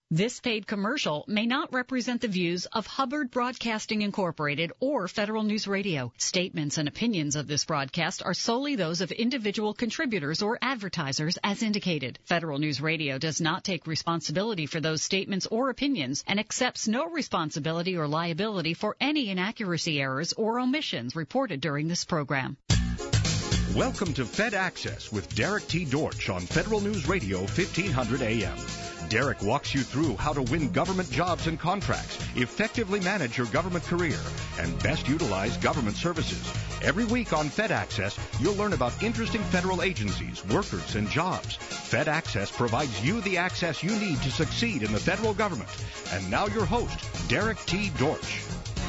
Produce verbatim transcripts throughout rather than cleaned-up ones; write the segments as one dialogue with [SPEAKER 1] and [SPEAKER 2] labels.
[SPEAKER 1] This paid commercial may not represent the views of Hubbard Broadcasting Incorporated or Federal News Radio. Statements and opinions of this broadcast are solely those of individual contributors or advertisers as indicated. Federal News Radio does not take responsibility for those statements or opinions and accepts no responsibility or liability for any inaccuracy, errors, or omissions reported during this program.
[SPEAKER 2] Welcome to Fed Access with Derek T. Dortch on Federal News Radio fifteen hundred A M. Derek walks you through how to win government jobs and contracts, effectively manage your government career, and best utilize government services. Every week on Fed Access, you'll learn about interesting federal agencies, workers, and jobs. Fed Access provides you the access you need to succeed in the federal government. And now your host, Derek T. Dortch.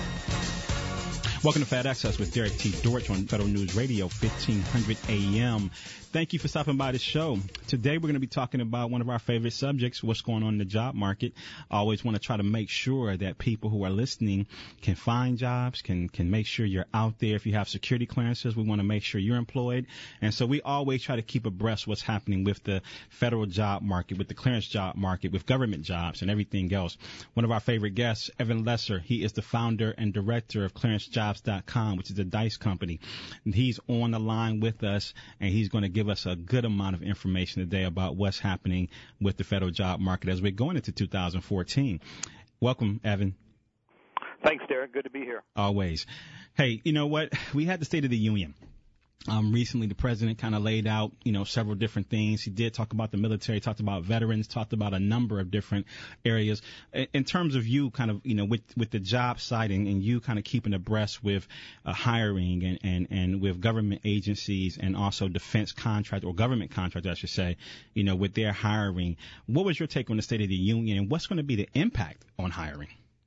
[SPEAKER 3] Welcome to Fed Access with Derek T. Dortch on Federal News Radio fifteen hundred A M. Thank you for stopping by the show. Today we're going to be talking about one of our favorite subjects, what's going on in the job market. I always want to try to make sure that people who are listening can find jobs, can can make sure you're out there. If you have security clearances, we want to make sure you're employed. And so we always try to keep abreast what's happening with the federal job market, with the clearance job market, with government jobs and everything else. One of our favorite guests, Evan Lesser, he is the founder and director of clearance jobs dot com, which is a Dice company. And he's on the line with us, and he's going to give us a good amount of information today about what's happening with the federal job market as we're going into two thousand fourteen. Welcome, Evan.
[SPEAKER 4] Thanks, Derek. Good to be here.
[SPEAKER 3] Always. Hey, you know what? We had the State of the Union. Um, recently, the president kind of laid out, you know, several different things. He did talk about the military, talked about veterans, talked about a number of different areas. In, in terms of you kind of, you know, with, with the job site and, and you kind of keeping abreast with uh, hiring and, and, and with government agencies and also defense contract or government contract, I should say, you know, with their hiring, what was your take on the State of the Union and what's going to be the impact on hiring?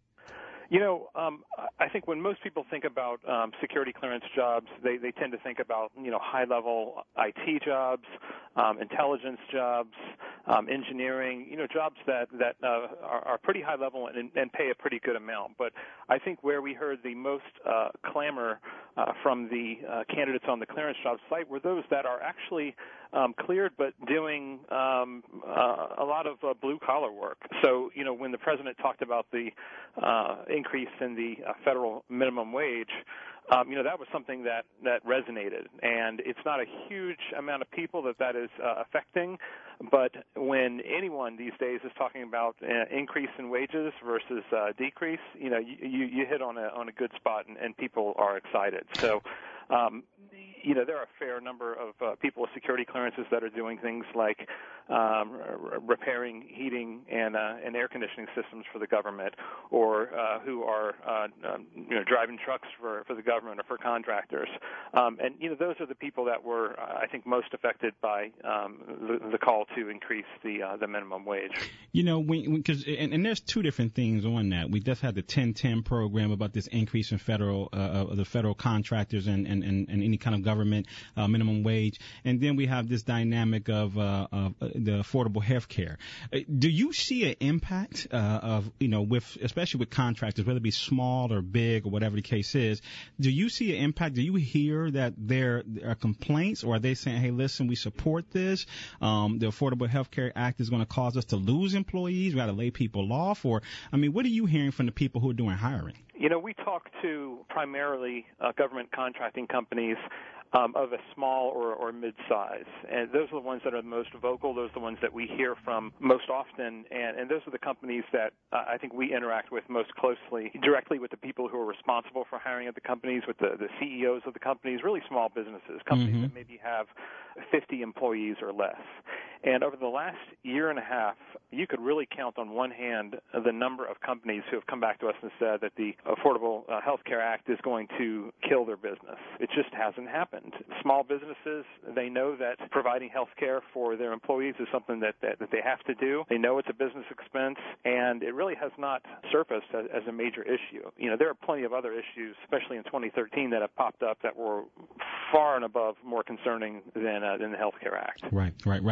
[SPEAKER 4] You know, um, I think when most people think about um, security clearance jobs, they, they tend to think about, you know, high-level I T jobs, um, intelligence jobs, um, engineering, you know, jobs that, that uh, are, are pretty high-level and, and pay a pretty good amount. But I think where we heard the most uh, clamor uh, from the uh, candidates on the clearance job site were those that are actually um, cleared but doing um, uh, a lot of uh, blue-collar work. So, you know, when the president talked about the uh, increase in the uh, federal minimum wage, um, you know, that was something that, that resonated. And it's not a huge amount of people that that is uh, affecting, but when anyone these days is talking about uh, increase in wages versus uh, decrease, you know, you, you, you hit on a, on a good spot, and, and people are excited. So, um, you know, there are a fair number of uh, people with security clearances that are doing things like um, r- repairing heating and uh, and air conditioning systems for the government, or uh, who are uh, um, you know driving trucks for, for the government or for contractors. Um, and you know, those are the people that were, I think, most affected by um, the, the call to increase the uh, the minimum wage.
[SPEAKER 3] You know, because and, and there's two different things on that. We just had the ten ten program about this increase in federal uh, of the federal contractors and, and, and, and any kind of government uh, minimum wage, and then we have this dynamic of, uh, of uh, the affordable health care. Uh, do you see an impact uh, of, you know, with especially with contractors, whether it be small or big or whatever the case is? Do you see an impact? Do you hear that there are complaints, or are they saying, hey, listen, we support this? Um, the Affordable Health Care Act is going to cause us to lose employees. We got to lay people off. Or, I mean, what are you hearing from the people who are doing hiring?
[SPEAKER 4] You know, we talk to primarily uh, government contracting companies um, of a small or, or mid-size, and those are the ones that are the most vocal. Those are the ones that we hear from most often, and, and those are the companies that uh, I think we interact with most closely, directly with the people who are responsible for hiring at the companies, with the, the C E Os of the companies, really small businesses, companies mm-hmm. that maybe have fifty employees or less. And over the last year and a half, you could really count on one hand the number of companies who have come back to us and said that the Affordable uh, Health Care Act is going to kill their business. It just hasn't happened. Small businesses, they know that providing health care for their employees is something that, that, that they have to do. They know it's a business expense, and it really has not surfaced as, as a major issue. You know, there are plenty of other issues, especially in twenty thirteen, that have popped up that were far and above more concerning than, uh, than the Health Care Act.
[SPEAKER 3] Right, right, right. Do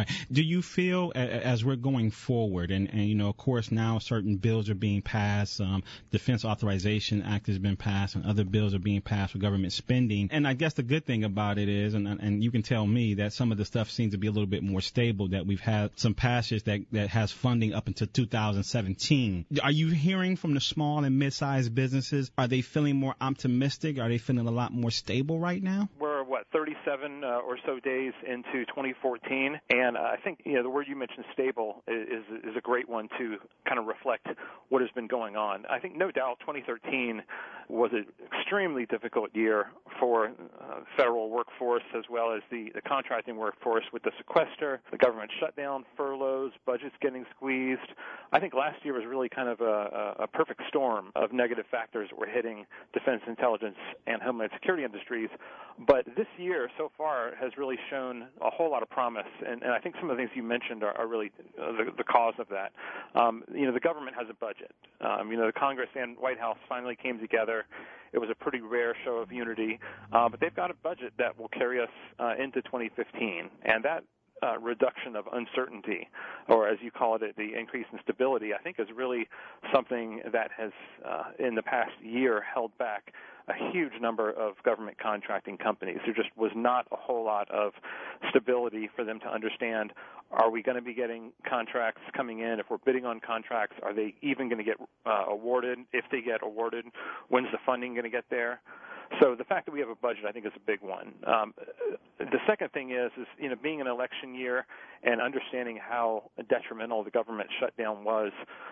[SPEAKER 3] you feel as we're going forward, and, and you know, of course, now certain bills are being passed, um, Defense Authorization Act has been passed, and other bills are being passed for government spending. And I guess the good thing about it is, and, and you can tell me that some of the stuff seems to be a little bit more stable, that we've had some passage that, that has funding up until two thousand seventeen. Are you hearing from the small and mid-sized businesses, are they feeling more optimistic? Are they feeling a lot more stable right now?
[SPEAKER 4] We're, what, thirty-seven uh, or so days into twenty fourteen, and uh, I think, you know, the word you mentioned, stable, is is a great one to kind of reflect what has been going on. I think, no doubt, twenty thirteen was an extremely difficult year for uh, federal workforce as well as the, the contracting workforce with the sequester, the government shutdown, furloughs, budgets getting squeezed. I think last year was really kind of a, a perfect storm of negative factors that were hitting defense, intelligence, and homeland security industries. But this year, so far, has really shown a whole lot of promise, and, and I think some of the things you mentioned are, are really uh, the, the cause of that. Um, you know, the government has a budget. Um, you know, the Congress and White House finally came together. It was a pretty rare show of unity, uh, but they've got a budget that will carry us uh, into twenty fifteen, and that Uh, reduction of uncertainty, or as you call it, the increase in stability, I think is really something that has, uh, in the past year, held back a huge number of government contracting companies. There just was not a whole lot of stability for them to understand, are we going to be getting contracts coming in? If we're bidding on contracts, are they even going to get uh, awarded? If they get awarded, when's the funding going to get there? So the fact that we have a budget, I think, is a big one. Um, the second thing is, is, you know, being an election year and understanding how detrimental the government shutdown was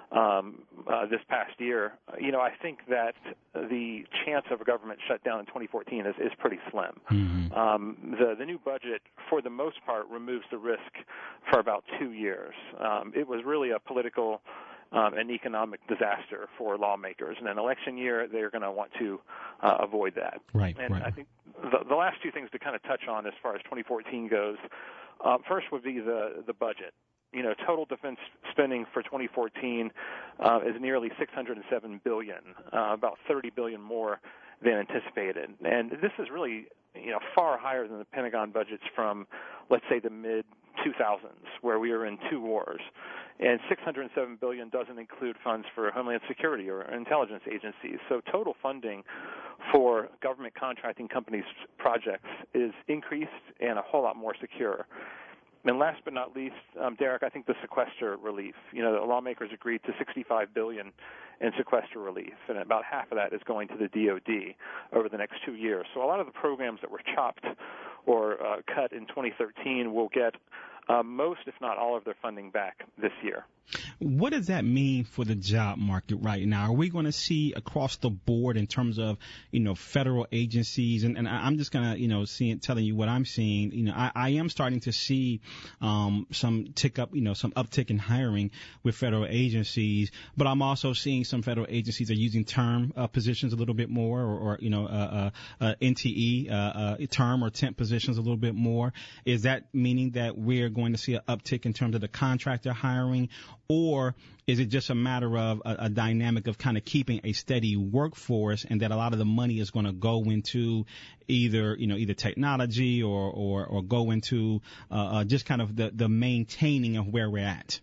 [SPEAKER 4] um, uh, this past year, you know, I think that the chance of a government shutdown in twenty fourteen is, is pretty slim. Mm-hmm. Um, the, the new budget, for the most part, removes the risk for about two years. Um, it was really a political Um, an economic disaster for lawmakers. In an election year, they're going to want to uh, avoid that.
[SPEAKER 3] Right,
[SPEAKER 4] and
[SPEAKER 3] right.
[SPEAKER 4] I think the, the last two things to kind of touch on as far as twenty fourteen goes, uh, first would be the, the budget. You know, total defense spending for twenty fourteen uh, is nearly six hundred seven billion dollars, uh, about thirty billion dollars more than anticipated. And this is really, you know, far higher than the Pentagon budgets from, let's say, the mid two thousands, where we were in two wars. And six hundred seven billion dollars doesn't include funds for Homeland Security or intelligence agencies. So total funding for government contracting companies' projects is increased and a whole lot more secure. And last but not least, um, Derek, I think the sequester relief. You know, the lawmakers agreed to sixty-five billion dollars in sequester relief, and about half of that is going to the D O D over the next two years. So a lot of the programs that were chopped or uh, cut in twenty thirteen will get uh, most, if not all, of their funding back this year.
[SPEAKER 3] What does that mean for the job market right now? Are we going to see across the board in terms of, you know, federal agencies? And, and I'm just going to, you know, see it, telling you what I'm seeing. You know, I, I am starting to see um, some tick up, you know, some uptick in hiring with federal agencies. But I'm also seeing some federal agencies are using term uh, positions a little bit more, or, or you know, uh, uh, uh, N T E, uh, uh, term or temp positions a little bit more. Is that meaning that we're going to see an uptick in terms of the contractor hiring? Or is it just a matter of a, a dynamic of kind of keeping a steady workforce, and that a lot of the money is going to go into either, you know, either technology or, or, or go into uh, uh, just kind of the, the maintaining of where we're at?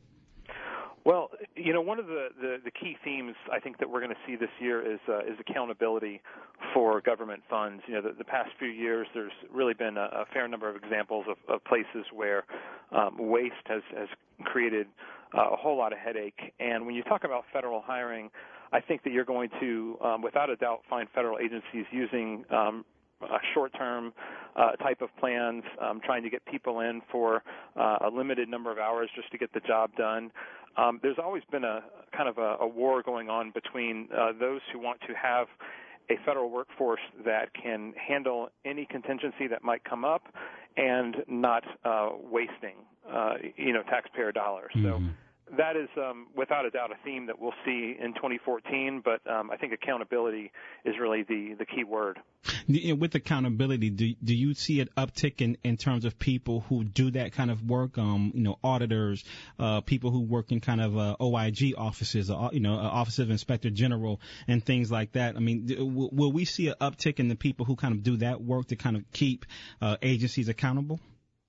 [SPEAKER 4] Well, you know, one of the, the, the key themes I think that we're going to see this year is uh, is accountability for government funds. You know, the, the past few years, there's really been a, a fair number of examples of, of places where um, waste has, has created uh, a whole lot of headache. And when you talk about federal hiring, I think that you're going to, um, without a doubt, find federal agencies using um, Uh, short-term uh, type of plans, um, trying to get people in for uh, a limited number of hours just to get the job done. Um, there's always been a kind of a, a war going on between uh, those who want to have a federal workforce that can handle any contingency that might come up and not uh, wasting, uh, you know, taxpayer dollars. Mm-hmm. So that is, um, without a doubt, a theme that we'll see in twenty fourteen, but um, I think accountability is really the, the key word.
[SPEAKER 3] With accountability, do do you see an uptick in, in terms of people who do that kind of work, um, you know, auditors, uh, people who work in kind of uh, O I G offices, uh, you know, uh, Office of Inspector General and things like that? I mean, will, will we see an uptick in the people who kind of do that work to kind of keep uh, agencies accountable?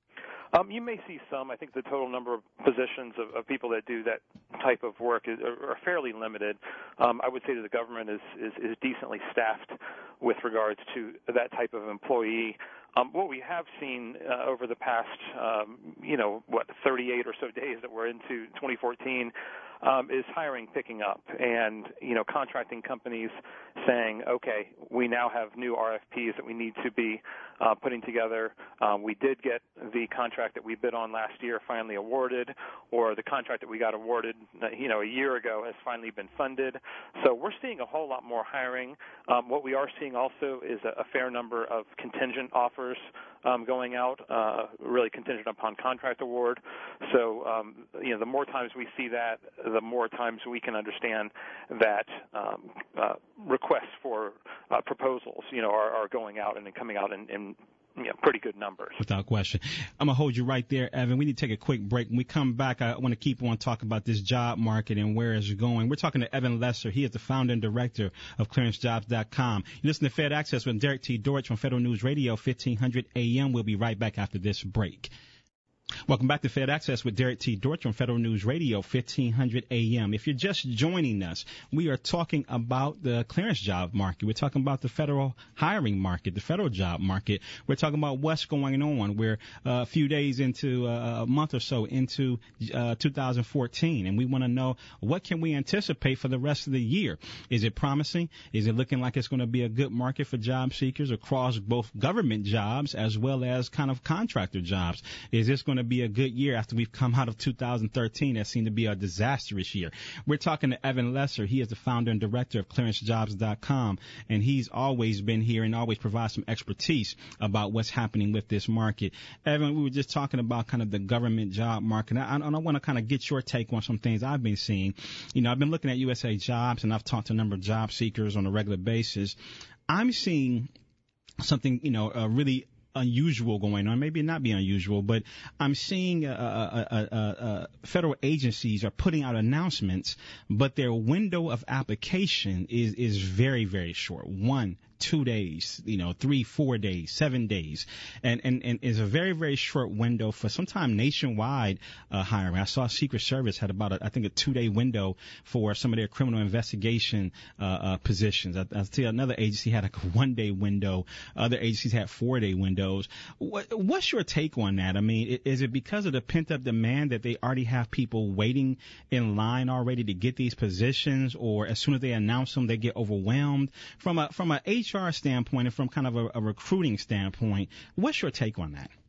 [SPEAKER 4] Um, you may see some. I think the total number of positions of, of people that do that type of work is, are, are fairly limited. Um, I would say that the government is, is, is decently staffed with regards to that type of employee. Um, what we have seen uh, over the past, um, you know, what, thirty-eight or so days that we're into twenty fourteen um, is hiring picking up, and, you know, contracting companies saying, okay, we now have new R F Ps that we need to be uh, putting together. Um, we did get the contract that we bid on last year finally awarded, or the contract that we got awarded, you know, a year ago has finally been funded. So we're seeing a whole lot more hiring. Um, what we are seeing also is a, a fair number of contingent offers um, going out, uh, really contingent upon contract award. So, um, you know, the more times we see that, the more times we can understand that um, uh, requests for uh, proposals, you know, are, are going out and coming out in, in Yeah, pretty good numbers.
[SPEAKER 3] Without question. I'm going to hold you right there, Evan. We need to take a quick break. When we come back, I want to keep on talking about this job market and where it's going. We're talking to Evan Lesser. He is the founder and director of clearance jobs dot com. You listen to Fed Access with Derek T. Dortch on Federal News Radio, fifteen hundred A M. We'll be right back after this break. Welcome back to Fed Access with Derek T. Dortch on Federal News Radio, fifteen hundred A M. If you're just joining us, we are talking about the clearance job market. We're talking about the federal hiring market, the federal job market. We're talking about what's going on. We're uh, a few days into, uh, a month or so into uh, two thousand fourteen, and we want to know, what can we anticipate for the rest of the year? Is it promising? Is it looking like it's going to be a good market for job seekers across both government jobs as well as kind of contractor jobs? Is this going to be a good year after we've come out of two thousand thirteen that seemed to be a disastrous year? We're talking to Evan Lesser. He is the founder and director of clearance jobs dot com, and he's always been here and always provides some expertise about what's happening with this market. Evan, we were just talking about kind of the government job market. I, I, I want to kind of get your take on some things I've been seeing. You know, I've been looking at U S A Jobs, and I've talked to a number of job seekers on a regular basis. I'm seeing something, you know, uh, really unusual going on, maybe not be unusual, but I'm seeing uh, uh, uh, uh, federal agencies are putting out announcements, but their window of application is, is very, very short. One, two days, you know, three, four days, seven days, and and and is a very, very short window for sometime nationwide uh, hiring. I saw Secret Service had about, a, I think, a two-day window for some of their criminal investigation uh, uh, positions. I, I see another agency had a one-day window. Other agencies had four-day windows. What, what's your take on that? I mean, is it because of the pent-up demand that they already have people waiting in line already to get these positions, or as soon as they announce them, they get overwhelmed? From a from a H R standpoint and from kind of a, a recruiting standpoint, what's your take on that?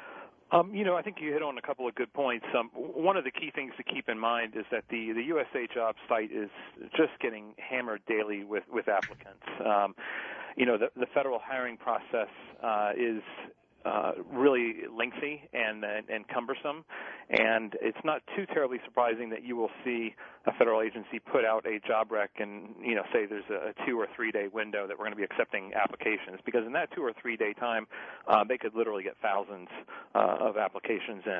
[SPEAKER 4] Um, you know, I think you hit on a couple of good points. Um, one of the key things to keep in mind is that the, the U S A Jobs site is just getting hammered daily with, with applicants. Um, you know, the, the federal hiring process uh, is Uh, really lengthy and, and and cumbersome, and it's not too terribly surprising that you will see a federal agency put out a job rec and, you know, say there's a two or three day window that we're going to be accepting applications, because in that two or three day time uh, they could literally get thousands uh, of applications in.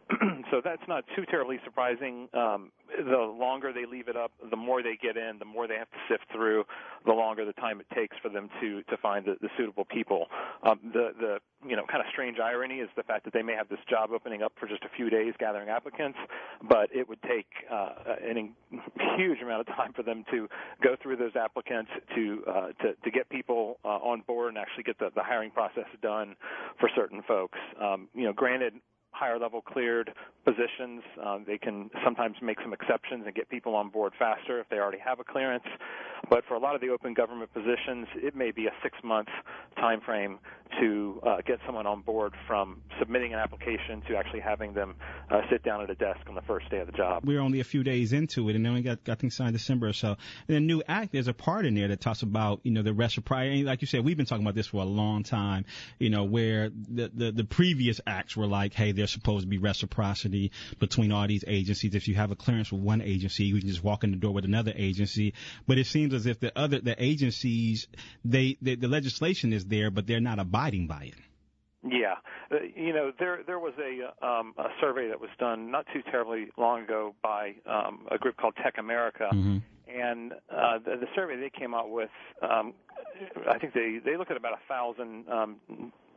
[SPEAKER 4] So that's not too terribly surprising. Um, the longer they leave it up, the more they get in, the more they have to sift through, the longer the time it takes for them to to find the, the suitable people. Um, the the you know kind of strange irony is the fact that they may have this job opening up for just a few days gathering applicants, but it would take uh, an huge amount of time for them to go through those applicants, to uh, to, to get people uh, on board and actually get the, the hiring process done for certain folks. Um, you know, granted, higher level cleared positions, um, they can sometimes make some exceptions and get people on board faster if they already have a clearance. But for a lot of the open government positions, it may be a six-month time frame to uh, get someone on board from submitting an application to actually having them uh, sit down at a desk on the first day of the job.
[SPEAKER 3] We're only a few days into it, and then we got, got things signed December or so. And the new act, there's a part in there that talks about, you know, the reciprocity. Like you said, we've been talking about this for a long time, you know, where the, the, the previous acts were like, hey, there's supposed to be reciprocity between all these agencies. If you have a clearance with one agency, you can just walk in the door with another agency. But it seems as if the other, the agencies, they, they the legislation is there, but they're not abiding by it.
[SPEAKER 4] Yeah, uh, you know, there there was a um, a survey that was done not too terribly long ago by um, a group called Tech America, mm-hmm. and uh, the, the survey they came out with, um, I think they they looked at about a thousand um,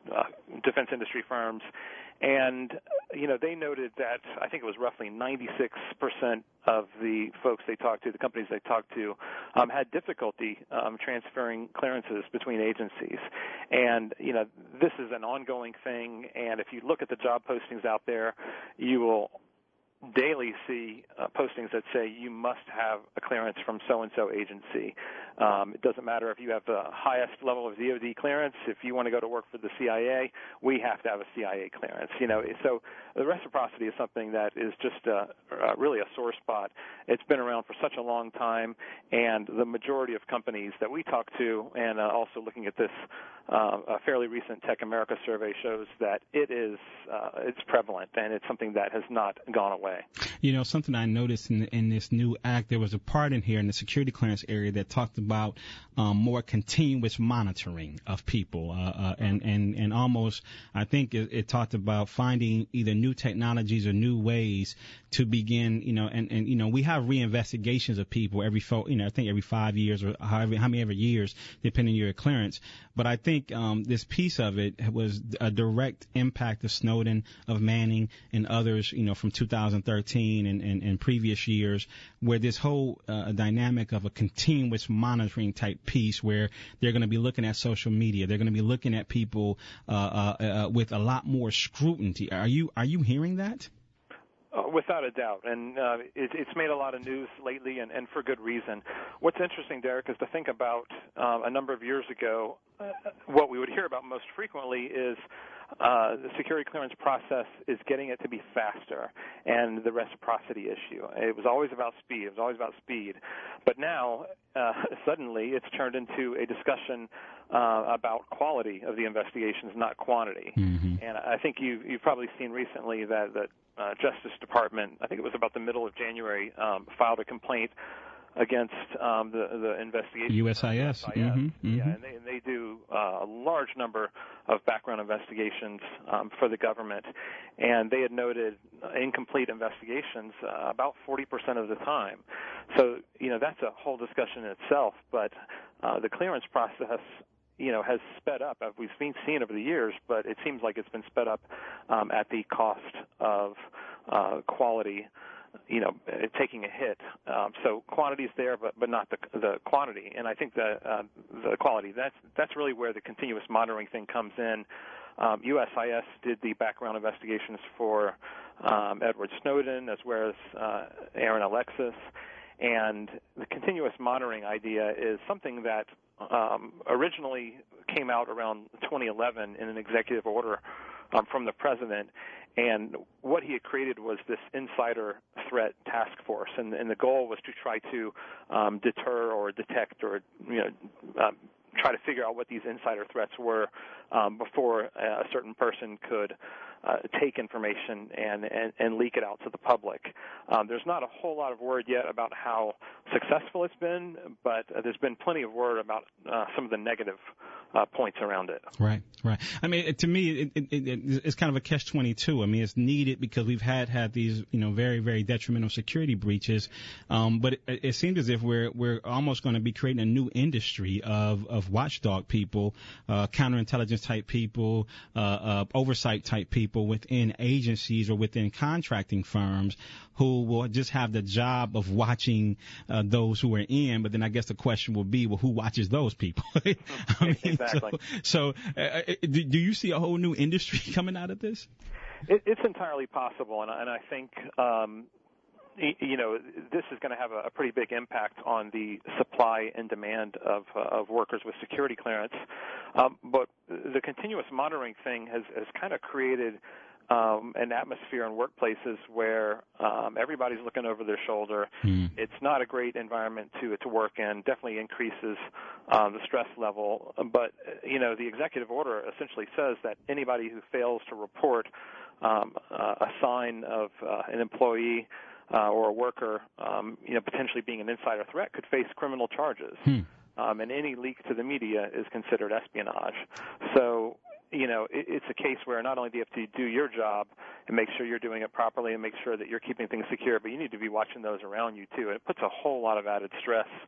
[SPEAKER 4] uh, defense industry firms. And, you know, they noted that I think it was roughly ninety-six percent of the folks they talked to, the companies they talked to, um, had difficulty um, transferring clearances between agencies. And, you know, this is an ongoing thing, and if you look at the job postings out there, you will daily see uh, postings that say you must have a clearance from so-and-so agency. Um, it doesn't matter if you have the highest level of D O D clearance. If you want to go to work for the C I A, we have to have a C I A clearance. You know, so the reciprocity is something that is just uh, uh, really a sore spot. It's been around for such a long time, and the majority of companies that we talk to, and uh, also looking at this uh, a fairly recent Tech America survey, shows that it is uh, it's prevalent, and it's something that has not gone away.
[SPEAKER 3] You know, something I noticed in, in this new act, there was a part in here in the security clearance area that talked about um, more continuous monitoring of people, uh, uh, and, and, and almost, I think it, it talked about finding either new technologies or new ways to begin, you know, and, and you know, we have reinvestigations of people every, fo- you know, I think every five years or however, how many ever years, depending on your clearance. But I think um, this piece of it was a direct impact of Snowden, of Manning, and others, you know, from two thousand thirteen and, and, and previous years, where this whole uh, dynamic of a continuous monitoring type piece where they're going to be looking at social media, they're going to be looking at people uh, uh, uh, with a lot more scrutiny. Are you are you hearing that?
[SPEAKER 4] Uh, without a doubt, and uh, it, it's made a lot of news lately, and, and for good reason. What's interesting, Derek, is to think about uh, a number of years ago, uh, what we would hear about most frequently is uh, the security clearance process is getting it to be faster, and the reciprocity issue. It was always about speed. It was always about speed. But now, uh, suddenly, it's turned into a discussion uh, about quality of the investigations, not quantity. Mm-hmm. And I think you've, you've probably seen recently that, that Uh, Justice Department, I think it was about the middle of January, um, filed a complaint against um, the, the investigation.
[SPEAKER 3] U S I S.
[SPEAKER 4] U S I S.
[SPEAKER 3] Mm-hmm, mm-hmm.
[SPEAKER 4] Yeah, and they, and they do uh, a large number of background investigations um, for the government, and they had noted incomplete investigations uh, about forty percent of the time. So, you know, that's a whole discussion in itself, but uh, the clearance process, you know, has sped up, as we've seen, seen over the years, but it seems like it's been sped up um, at the cost of uh, quality, you know, taking a hit. Um, so quantity is there, but, but not the, the quantity. And I think the, uh, the quality, that's, that's really where the continuous monitoring thing comes in. Um, U S I S did the background investigations for um, Edward Snowden as well as uh, Aaron Alexis. And the continuous monitoring idea is something that um, originally came out around twenty eleven in an executive order um, from the president. And what he had created was this insider threat task force, and, and the goal was to try to um, deter or detect or, you know, um, try to figure out what these insider threats were um, before a certain person could uh, take information and, and, and leak it out to the public. Um, there's not a whole lot of word yet about how successful it's been, but uh, there's been plenty of word about uh, some of the negative uh, points around it.
[SPEAKER 3] Right, right. I mean, to me, it, it, it, it's kind of a catch twenty-two. I mean, it's needed because we've had had these, you know, very, very detrimental security breaches. Um, but it, it seems as if we're we're almost going to be creating a new industry of of watchdog people, uh, counterintelligence type people, uh, uh, oversight type people within agencies or within contracting firms who will just have the job of watching uh, those who are in. But then I guess the question will be, well, who watches those people? I mean,
[SPEAKER 4] exactly.
[SPEAKER 3] So, so uh, do, do you see a whole new industry coming out of this?
[SPEAKER 4] It, it's entirely possible, and, and I think um, you know, this is going to have a, a pretty big impact on the supply and demand of, uh, of workers with security clearance. Um, but the continuous monitoring thing has, has kind of created um, an atmosphere in workplaces where um, everybody's looking over their shoulder. Mm. It's not a great environment to to work in. Definitely increases um, the stress level. But you know, the executive order essentially says that anybody who fails to report um, uh, a sign of uh, an employee Uh, or a worker, um, you know, potentially being an insider threat could face criminal charges. Hmm. Um, and any leak to the media is considered espionage. So, you know, it, it's a case where not only do you have to do your job and make sure you're doing it properly and make sure that you're keeping things secure, but you need to be watching those around you, too. And it puts a whole lot of added stress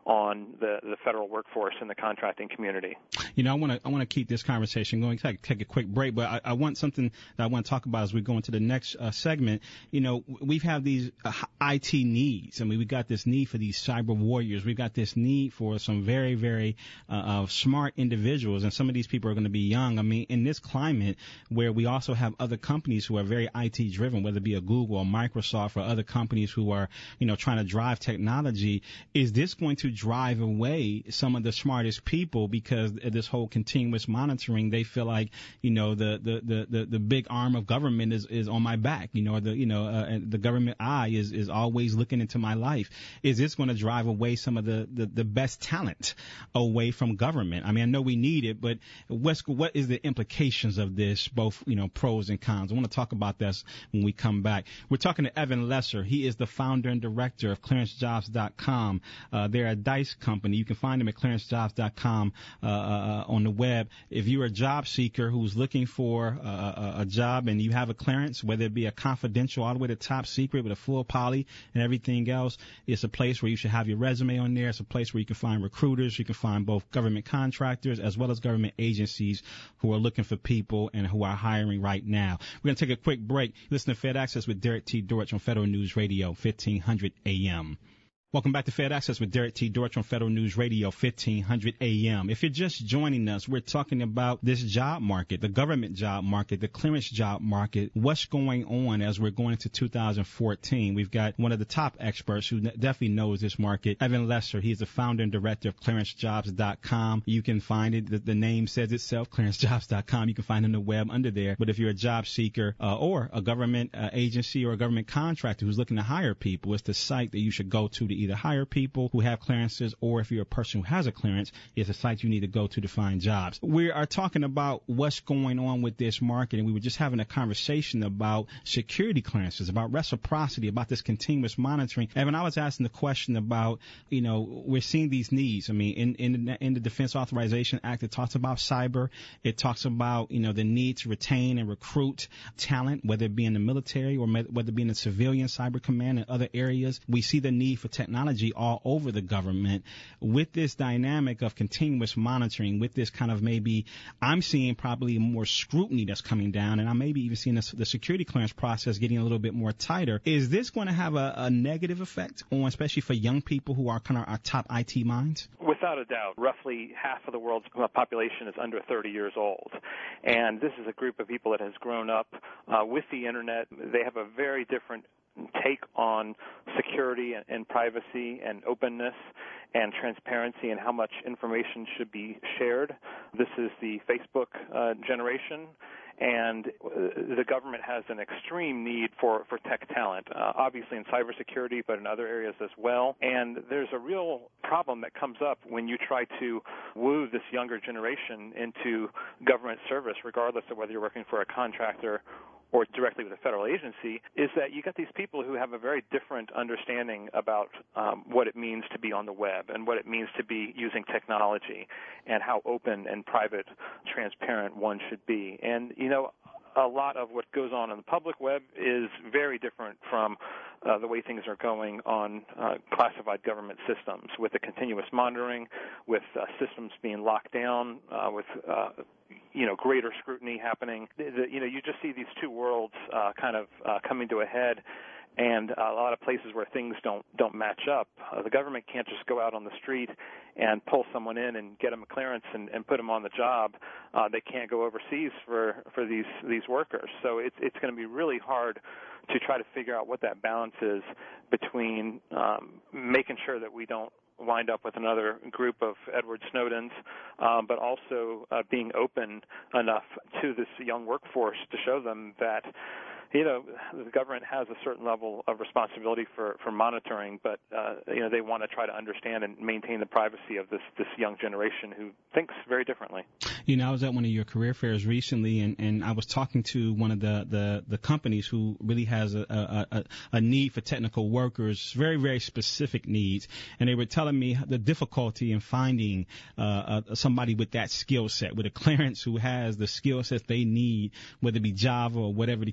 [SPEAKER 4] on the, the federal workforce and the contracting community.
[SPEAKER 3] You know, I want to I want to keep this conversation going. Take, take a quick break, but I, I want something that I want to talk about as we go into the next uh, segment. You know, we've have these uh, I T needs. I mean, we've got this need for these cyber warriors. We've got this need for some very, very uh, uh, smart individuals, and some of these people are going to be young. I mean, in this climate where we also have other companies who are very I T driven, whether it be a Google or Microsoft or other companies who are, you know, trying to drive technology, is this going to drive away some of the smartest people because of this whole continuous monitoring? They feel like, you know, the the the the, the big arm of government is is on my back. You know, the you know uh, the government eye is is always looking into my life. Is this going to drive away some of the, the the best talent away from government? I mean, I know we need it, but what's what is the implications of this, both, you know, pros and cons? I want to talk about this when we come back. We're talking to Evan Lesser. He is the founder and director of clearance jobs dot com. Uh, they're a Dice company. You can find them at clearance jobs dot com uh, uh, on the web. If you're a job seeker who's looking for uh, a, a job and you have a clearance, whether it be a confidential all the way to top secret with a full poly and everything else, it's a place where you should have your resume on there. It's a place where you can find recruiters. You can find both government contractors as well as government agencies who are looking for people and who are hiring right now. We're going to take a quick break. Listen to Fed Access with Derek T. Dortch on Federal News Radio, fifteen hundred A M. Welcome back to Fed Access with Derek T. Dortch on Federal News Radio, fifteen hundred A M. If you're just joining us, we're talking about this job market, the government job market, the clearance job market, what's going on as we're going into two thousand fourteen. We've got one of the top experts who definitely knows this market, Evan Lesser. He's the founder and director of clearance jobs dot com. You can find it, the, the name says itself, clearance jobs dot com. You can find it on the web under there. But if you're a job seeker uh, or a government uh, agency or a government contractor who's looking to hire people, it's the site that you should go to to either hire people who have clearances, or if you're a person who has a clearance, it's a site you need to go to to find jobs. We are talking about what's going on with this market, and we were just having a conversation about security clearances, about reciprocity, about this continuous monitoring. Evan, I was asking the question about, you know, we're seeing these needs. I mean, in in the, in the Defense Authorization Act, it talks about cyber. It talks about, you know, the need to retain and recruit talent, whether it be in the military or whether it be in the civilian cyber command and other areas. We see the need for technology all over the government. With this dynamic of continuous monitoring, with this kind of maybe, I'm seeing probably more scrutiny that's coming down, and I maybe even seeing this, the security clearance process getting a little bit more tighter. Is this going to have a, a negative effect on, especially for young people who are kind of our top I T minds?
[SPEAKER 4] Without a doubt. Roughly half of the world's population is under thirty years old. And this is a group of people that has grown up uh, with the Internet. They have a very different take on security and, and privacy and openness and transparency and how much information should be shared. This is the Facebook uh, generation. And the government has an extreme need for, for tech talent, uh, obviously in cybersecurity, but in other areas as well. And there's a real problem that comes up when you try to woo this younger generation into government service, regardless of whether you're working for a contractor or directly with a federal agency, is that you got these people who have a very different understanding about um, what it means to be on the web and what it means to be using technology and how open and private, transparent one should be. And, you know, a lot of what goes on in the public web is very different from uh, the way things are going on uh, classified government systems, with the continuous monitoring, with uh, systems being locked down, uh, with uh, you know, greater scrutiny happening. The, the, you know, you just see these two worlds uh, kind of uh, coming to a head, and a lot of places where things don't don't match up. Uh, the government can't just go out on the street and pull someone in and get them a clearance and, and put them on the job. Uh, they can't go overseas for, for these these workers. So it's it's going to be really hard to try to figure out what that balance is between um, making sure that we don't wind up with another group of Edward Snowdens, um, but also uh, being open enough to this young workforce to show them that, you know, the government has a certain level of responsibility for, for monitoring, but, uh, you know, they want to try to understand and maintain the privacy of this, this young generation who thinks very differently.
[SPEAKER 3] You know, I was at one of your career fairs recently, and, and I was talking to one of the, the, the companies who really has a, a, a, a need for technical workers, very, very specific needs, and they were telling me the difficulty in finding uh, uh, somebody with that skill set, with a clearance who has the skill sets they need, whether it be Java or whatever the case is.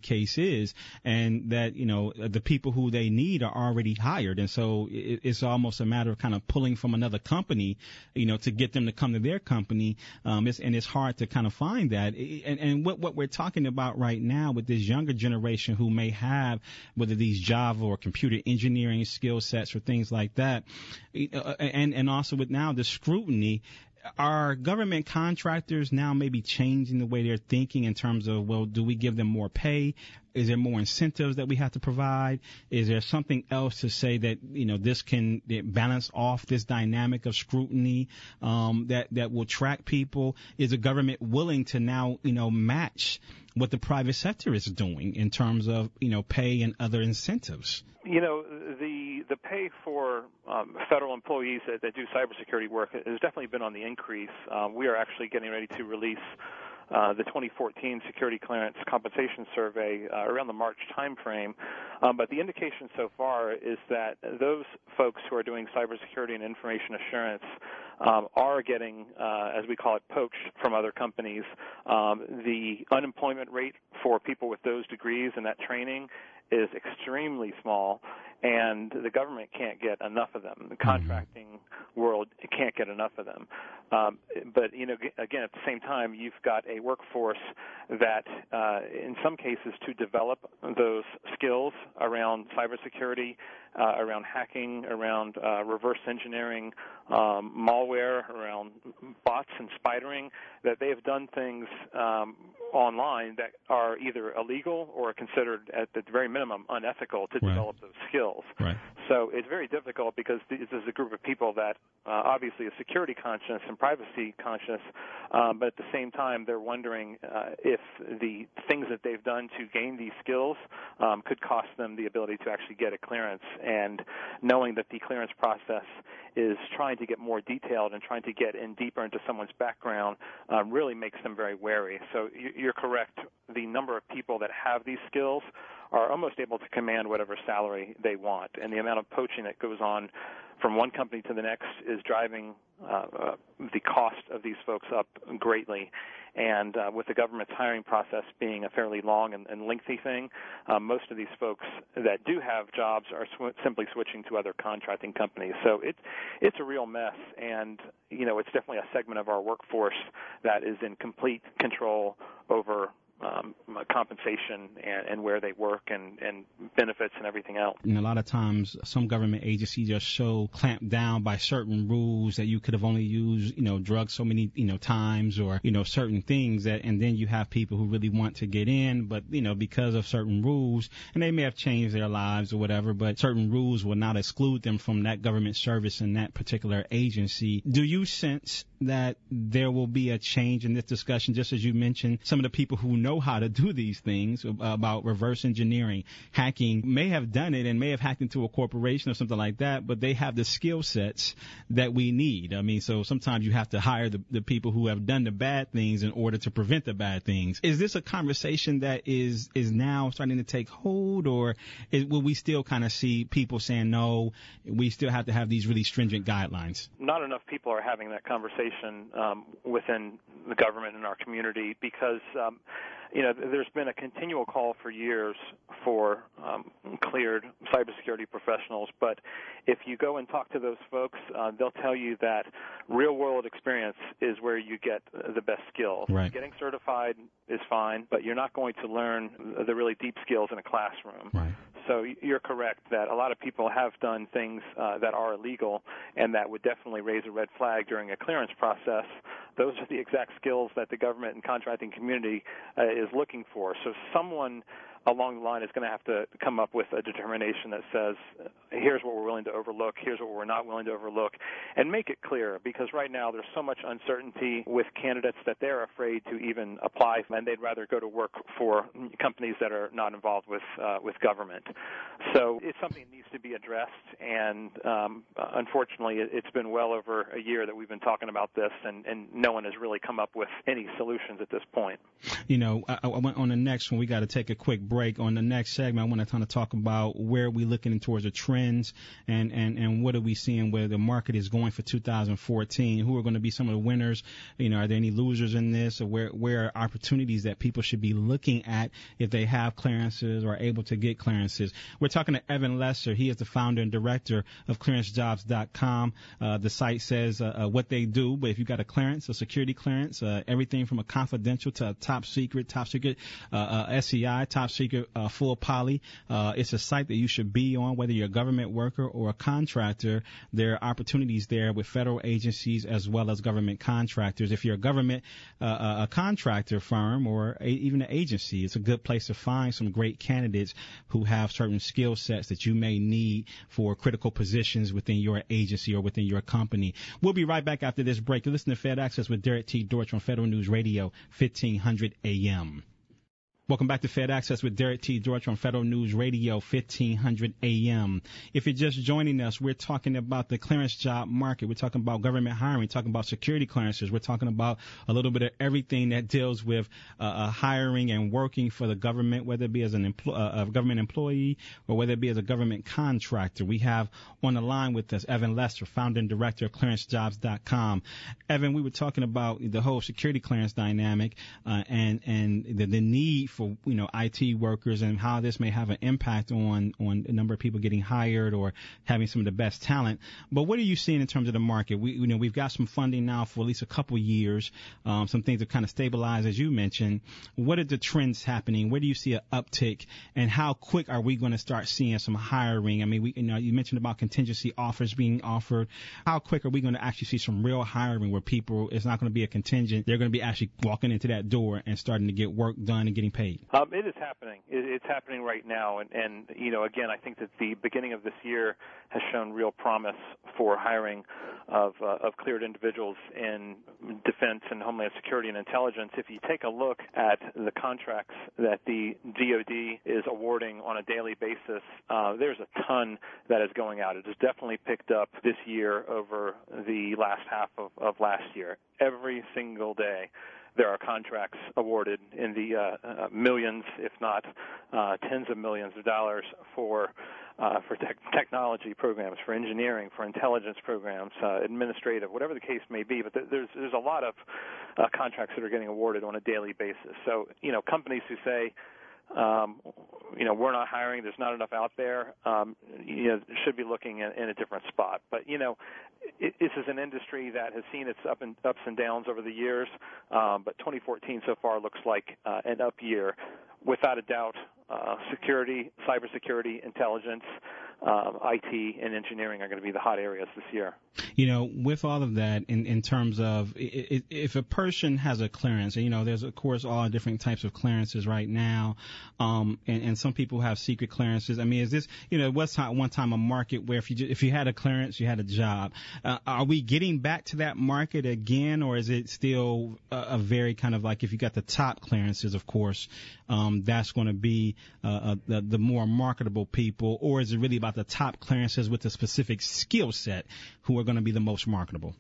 [SPEAKER 3] is, and that, you know, the people who they need are already hired. And so it, it's almost a matter of kind of pulling from another company, you know, to get them to come to their company. Um, it's, and it's hard to kind of find that. And, and what, what we're talking about right now with this younger generation who may have, whether these Java or computer engineering skill sets or things like that, and, and also with now the scrutiny, are government contractors now maybe changing the way they're thinking in terms of, well, do we give them more pay? Is there more incentives that we have to provide? Is there something else to say that, you know, this can balance off this dynamic of scrutiny um, that, that will track people? Is the government willing to now, you know, match what the private sector is doing in terms of, you know, pay and other incentives?
[SPEAKER 4] You know, the the pay for um, federal employees that, that do cybersecurity work has definitely been on the increase. Um, we are actually getting ready to release uh, the twenty fourteen Security Clearance Compensation Survey uh, around the March timeframe. Um, but the indication so far is that those folks who are doing cybersecurity and information assurance um, are getting, uh, as we call it, poached from other companies. Um, the unemployment rate for people with those degrees and that training is extremely small, and the government can't get enough of them. The contracting world can't get enough of them. Um, but, you know, again, at the same time, you've got a workforce that, uh, in some cases, to develop those skills around cybersecurity, uh, around hacking, around uh, reverse engineering, um, malware, around bots and spidering, that they have done things um, online that are either illegal or considered, at the very minimum, unethical to
[SPEAKER 3] right.
[SPEAKER 4] develop those skills.
[SPEAKER 3] Right.
[SPEAKER 4] So it's very difficult because this is a group of people that uh, obviously is security conscious and privacy conscious, um, but at the same time they're wondering uh, if the things that they've done to gain these skills um, could cost them the ability to actually get a clearance. And knowing that the clearance process is trying to get more detailed and trying to get in deeper into someone's background uh, really makes them very wary. So you're correct. The number of people that have these skills are almost able to command whatever salary they want. And the amount of poaching that goes on from one company to the next is driving uh, uh, the cost of these folks up greatly. And uh, with the government's hiring process being a fairly long and, and lengthy thing, uh, most of these folks that do have jobs are sw- simply switching to other contracting companies. So it, it's a real mess, and, you know, it's definitely a segment of our workforce that is in complete control over Um, compensation and, and where they work and, and benefits and everything else.
[SPEAKER 3] And a lot of times some government agencies just so clamped down by certain rules that you could have only used, you know, drugs so many, you know, times or, you know, certain things that, and then you have people who really want to get in, but, you know, because of certain rules, and they may have changed their lives or whatever, but certain rules will not exclude them from that government service in that particular agency. Do you sense that there will be a change in this discussion, just as you mentioned, some of the people who know how to do these things about reverse engineering, hacking, may have done it and may have hacked into a corporation or something like that, but they have the skill sets that we need. I mean, so sometimes you have to hire the, the people who have done the bad things in order to prevent the bad things. Is this a conversation that is is now starting to take hold, or is, will we still kind of see people saying, no, we still have to have these really stringent guidelines?
[SPEAKER 4] Not enough people are having that conversation um, within the government and our community because, um, you know, there's been a continual call for years for um, cleared cybersecurity professionals. But if you go and talk to those folks, uh, they'll tell you that real-world experience is where you get the best skills.
[SPEAKER 3] Right.
[SPEAKER 4] Getting certified is fine, but you're not going to learn the really deep skills in a classroom.
[SPEAKER 3] Right.
[SPEAKER 4] So you're correct that a lot of people have done things uh, that are illegal and that would definitely raise a red flag during a clearance process. Those are the exact skills that the government and contracting community uh, is looking for. So someone along the line is going to have to come up with a determination that says, here's what we're willing to overlook, here's what we're not willing to overlook, and make it clear, because right now there's so much uncertainty with candidates that they're afraid to even apply, and they'd rather go to work for companies that are not involved with uh, with government. So it's something that needs to be addressed, and um, unfortunately it's been well over a year that we've been talking about this, and, and no one has really come up with any solutions at this point.
[SPEAKER 3] You know, I, I went on the next one. We got to take a quick break. break. On the next segment, I want to kind of talk about where we're looking towards the trends and, and, and what are we seeing where the market is going for two thousand fourteen. Who are going to be some of the winners? You know, are there any losers in this, or where, where are opportunities that people should be looking at if they have clearances or are able to get clearances? We're talking to Evan Lester. He is the founder and director of clearance jobs dot com. Uh, the site says uh, uh, what they do, but if you've got a clearance, a security clearance, uh, everything from a confidential to a top secret, top secret uh, uh, S E I, top secret uh, full poly, uh, it's a site that you should be on, whether you're a government worker or a contractor. There are opportunities there with federal agencies as well as government contractors. If you're a government, uh, a contractor firm or a, even an agency, it's a good place to find some great candidates who have certain skill sets that you may need for critical positions within your agency or within your company. We'll be right back after this break. You're listening to Fed Access with Derek T. Dortch on Federal News Radio, fifteen hundred A M. Welcome back to Fed Access with Derek T. Dortch on Federal News Radio, fifteen hundred A M. If you're just joining us, we're talking about the clearance job market. We're talking about government hiring. We're talking about security clearances. We're talking about a little bit of everything that deals with uh, uh, hiring and working for the government, whether it be as an empl- uh, a government employee or whether it be as a government contractor. We have on the line with us Evan Lester, founder and director of clearance jobs dot com. Evan, we were talking about the whole security clearance dynamic uh, and, and the, the need for, you know, I T workers and how this may have an impact on, on a number of people getting hired or having some of the best talent. But what are you seeing in terms of the market? We, you know, we've got some funding now for at least a couple of years. Um, some things have kind of stabilized, as you mentioned. What are the trends happening? Where do you see an uptick? And how quick are we going to start seeing some hiring? I mean, we, you know, you mentioned about contingency offers being offered. How quick are we going to actually see some real hiring where people, it's not going to be a contingent. They're going to be actually walking into that door and starting to get work done and getting paid?
[SPEAKER 4] Um, it is happening. It, it's happening right now. And, and, you know, again, I think that the beginning of this year has shown real promise for hiring of, uh, of cleared individuals in defense and homeland security and intelligence. If you take a look at the contracts that the D O D is awarding on a daily basis, uh, there's a ton that is going out. It has definitely picked up this year over the last half of, of last year. Every single day there are contracts awarded in the uh, uh, millions, if not uh, tens of millions of dollars for uh, for te- technology programs, for engineering, for intelligence programs, uh, administrative, whatever the case may be. But th- there's there's a lot of uh, contracts that are getting awarded on a daily basis. So, you know, companies who say, Um, you know, we're not hiring, there's not enough out there, um, you know, should be looking in, in a different spot. But, you know, it, this is an industry that has seen its up and, ups and downs over the years, um, but twenty fourteen so far looks like uh, an up year. Without a doubt, uh, security, cybersecurity, intelligence, um, I T, and engineering are going to be the hot areas this year.
[SPEAKER 3] You know, with all of that, in, in terms of if a person has a clearance, and, you know, there's, of course, all different types of clearances right now, um, and, and some people have secret clearances. I mean, is this, you know, it was one time a market where if you if you had a clearance, you had a job. Uh, are we getting back to that market again, or is it still a, a very kind of like if you got the top clearances, of course, um, that's going to be uh, uh, the, the more marketable people, or is it really about the top clearances with a specific skill set who are going to be the most marketable?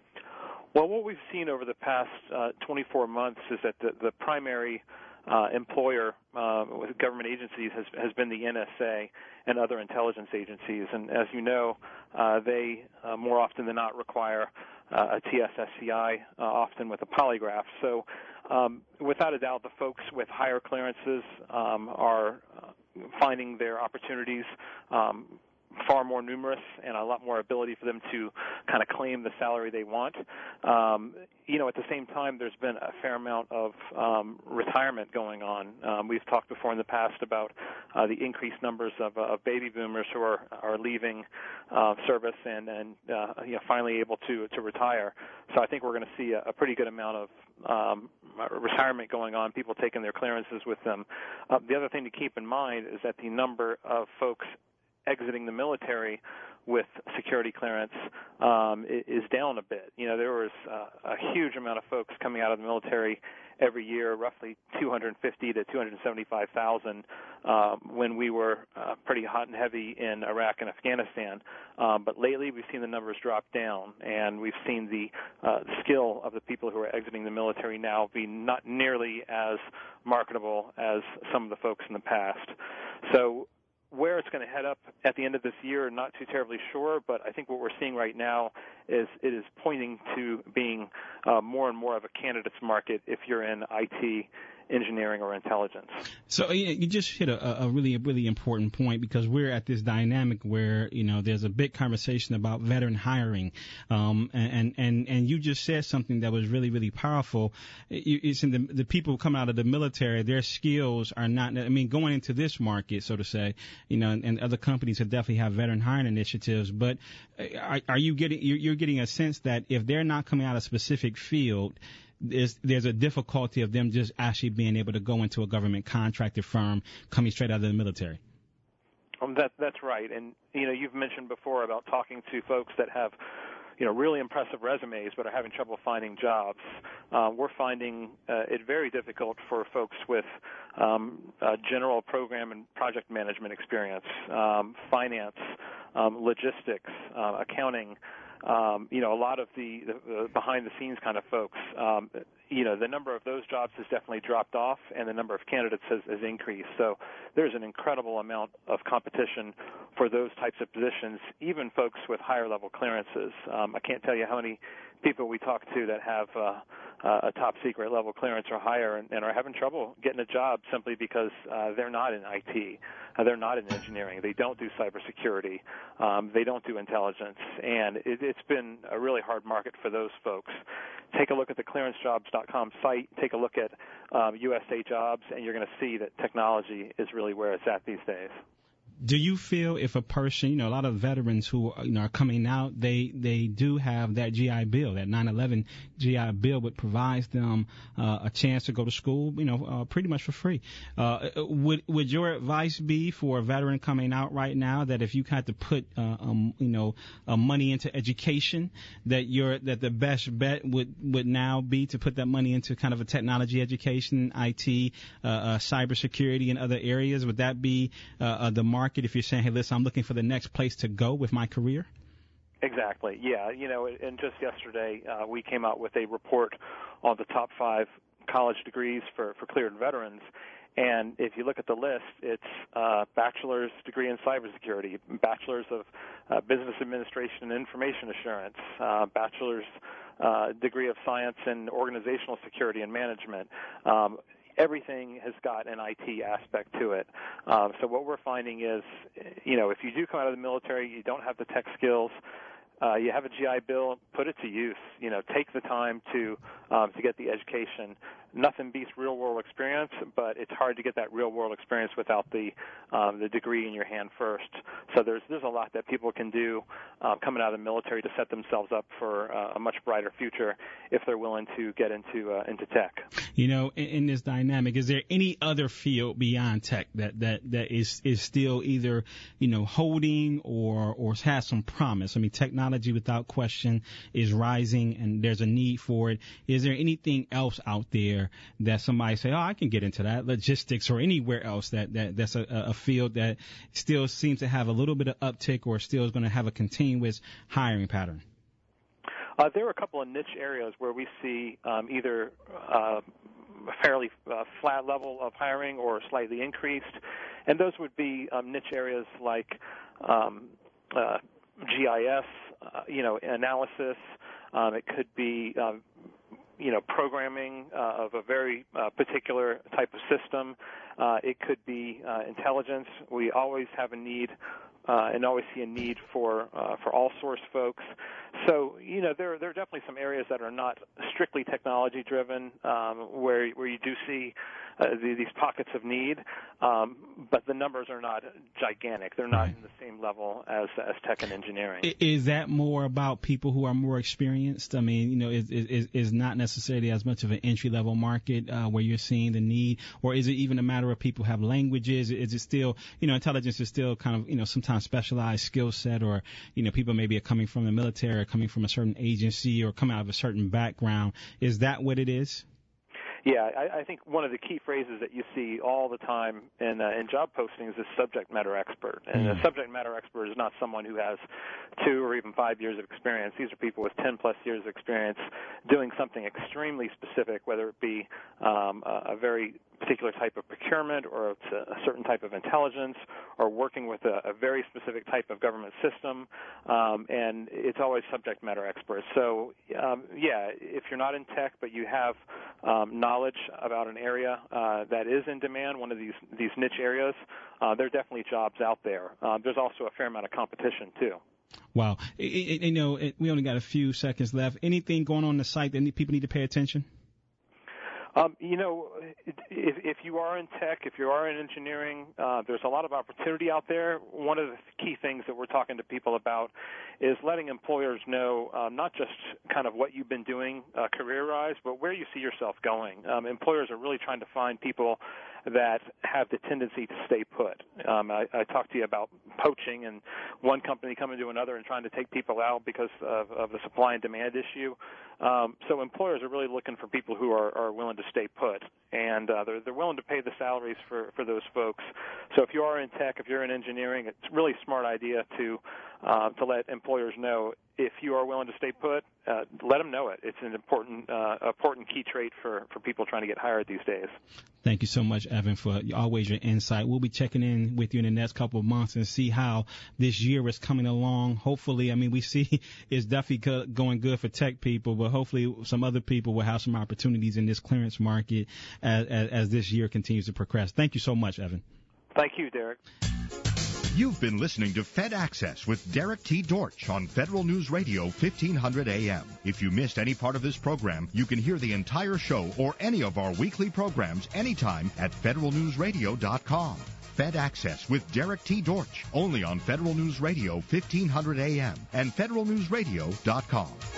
[SPEAKER 4] Well, what we've seen over the past uh, twenty-four months is that the, the primary uh, employer uh, with government agencies has, has been the N S A and other intelligence agencies. And as you know, uh, they uh, more often than not require uh, a T S S C I, uh, often with a polygraph. So um, without a doubt, the folks with higher clearances um, are uh, finding their opportunities um, far more numerous and a lot more ability for them to kind of claim the salary they want. Um, you know, at the same time, there's been a fair amount of um, retirement going on. Um, we've talked before in the past about uh, the increased numbers of, uh, of baby boomers who are, are leaving uh, service and, and uh, you know, finally able to, to retire. So I think we're going to see a, a pretty good amount of um, retirement going on, people taking their clearances with them. Uh, the other thing to keep in mind is that the number of folks exiting the military with security clearance um, is down a bit. You know, there was uh, a huge amount of folks coming out of the military every year, roughly two hundred fifty to two hundred seventy-five thousand um, when we were uh, pretty hot and heavy in Iraq and Afghanistan. Um, but lately we've seen the numbers drop down, and we've seen the uh, skill of the people who are exiting the military now be not nearly as marketable as some of the folks in the past. So where it's going to head up at the end of this year, not too terribly sure, but I think what we're seeing right now is it is pointing to being uh, more and more of a candidates market if you're in I T, engineering, or intelligence.
[SPEAKER 3] So you just hit a, a really, really important point, because we're at this dynamic where, you know, there's a big conversation about veteran hiring, um, and and and you just said something that was really, really powerful. It's in the the people coming out of the military, their skills are not. I mean, going into this market, so to say, you know, and, and other companies that definitely have veteran hiring initiatives. But are, are you getting you're, you're getting a sense that if they're not coming out of a specific field, There's, there's a difficulty of them just actually being able to go into a government contracted firm coming straight out of the military?
[SPEAKER 4] Um, that, that's right. And, you know, you've mentioned before about talking to folks that have, you know, really impressive resumes but are having trouble finding jobs. Uh, we're finding uh, it very difficult for folks with um, uh, general program and project management experience, um, finance, um, logistics, uh, accounting, Um, you know, a lot of the, the, the behind-the-scenes kind of folks, um, you know, the number of those jobs has definitely dropped off, and the number of candidates has, has increased. So there's an incredible amount of competition for those types of positions, even folks with higher-level clearances. Um, I can't tell you how many people we talk to that have uh, uh, a top-secret level clearance or higher and, and are having trouble getting a job simply because uh, they're not in I T. Uh, they're not in engineering. They don't do cybersecurity. Um, they don't do intelligence. And it, it's been a really hard market for those folks. Take a look at the clearance jobs dot com site. Take a look at um, U S A Jobs, and you're going to see that technology is really where it's at these days.
[SPEAKER 3] Do you feel if a person, you know, a lot of veterans who you know, are coming out, they they do have that G I Bill, that nine eleven G I Bill, which provides them uh, a chance to go to school, you know, uh, pretty much for free. Uh, would would your advice be for a veteran coming out right now that if you had to put, uh, um, you know, uh, money into education, that your that the best bet would would now be to put that money into kind of a technology education, I T, uh, uh, cybersecurity, and other areas? Would that be uh, uh, the market? If you're saying, hey, listen, I'm looking for the next place to go with my career?
[SPEAKER 4] Exactly, yeah. You know, and just yesterday uh, we came out with a report on the top five college degrees for, for cleared veterans. And if you look at the list, it's uh, bachelor's degree in cybersecurity, bachelor's of uh, business administration and information assurance, uh, bachelor's uh, degree of science in organizational security and management. Um, Everything has got an I T aspect to it. Um, so what we're finding is, you know, if you do come out of the military, you don't have the tech skills, uh, you have a G I Bill, put it to use. You know, take the time to um, to get the education. Nothing beats real-world experience, but it's hard to get that real-world experience without the um, the degree in your hand first. So there's there's a lot that people can do uh, coming out of the military to set themselves up for uh, a much brighter future if they're willing to get into uh, into tech.
[SPEAKER 3] You know, in, in this dynamic, is there any other field beyond tech that that that is is still either you know holding or or has some promise? I mean, technology without question is rising, and there's a need for it. Is there anything else out there that somebody say, oh, I can get into that, logistics or anywhere else that, that that's a, a field that still seems to have a little bit of uptick or still is going to have a continuous hiring pattern?
[SPEAKER 4] Uh, there are a couple of niche areas where we see um, either uh, a fairly uh, flat level of hiring or slightly increased, and those would be um, niche areas like um, uh, G I S, uh, you know, analysis. Um, it could be um, you know, programming uh, of a very uh, particular type of system. Uh, it could be uh, intelligence. We always have a need uh, and always see a need for uh, for all source folks. So, you know, there there are definitely some areas that are not strictly technology driven, um, where where you do see uh, these pockets of need, um, but the numbers are not gigantic. They're not
[SPEAKER 3] right.
[SPEAKER 4] in the same level as as tech and engineering.
[SPEAKER 3] Is that more about people who are more experienced? I mean, you know, is is is not necessarily as much of an entry level market uh, where you're seeing the need, or is it even a matter of people have languages? Is it still, you know, intelligence is still kind of, you know, sometimes specialized skill set, or, you know, people maybe are coming from the military or coming from a certain agency or come out of a certain background. Is that what it is?
[SPEAKER 4] Yeah, I, I think one of the key phrases that you see all the time in uh, in job postings is subject matter expert. And mm. a subject matter expert is not someone who has two or even five years of experience. These are people with ten plus years of experience doing something extremely specific, whether it be um, a, a very particular type of procurement, or it's a, a certain type of intelligence, or working with a, a very specific type of government system, um, and it's always subject matter experts. So, um, yeah, if you're not in tech but you have um, knowledge about an area uh, that is in demand, one of these these niche areas, uh, there are definitely jobs out there. Uh, there's also a fair amount of competition too.
[SPEAKER 3] Wow. It, it, you know, it, we only got a few seconds left. Anything going on in the site that people need to pay attention?
[SPEAKER 4] Um, you know, if, if you are in tech, if you are in engineering, uh, there's a lot of opportunity out there. One of the key things that we're talking to people about is letting employers know um, not just kind of what you've been doing uh, career-wise, but where you see yourself going. Um, employers are really trying to find people that have the tendency to stay put. Um, I, I talked to you about poaching and one company coming to another and trying to take people out because of, of the supply and demand issue. Um, so employers are really looking for people who are, are willing to stay put, and uh, they're, they're willing to pay the salaries for, for those folks. So if you are in tech, if you're in engineering, it's a really smart idea to uh, to let employers know if you are willing to stay put. Uh, let them know it. It's an important uh, important key trait for, for people trying to get hired these days.
[SPEAKER 3] Thank you so much, Evan, for always your insight. We'll be checking in with you in the next couple of months and see how this year is coming along. Hopefully, I mean, we see it's definitely going good for tech people, but hopefully some other people will have some opportunities in this clearance market as, as, as this year continues to progress. Thank you so much, Evan.
[SPEAKER 4] Thank you, Derek.
[SPEAKER 2] You've been listening to Fed Access with Derek T. Dortch on Federal News Radio fifteen hundred A M. If you missed any part of this program, you can hear the entire show or any of our weekly programs anytime at federal news radio dot com. Fed Access with Derek T. Dortch, only on Federal News Radio fifteen hundred A M and federal news radio dot com.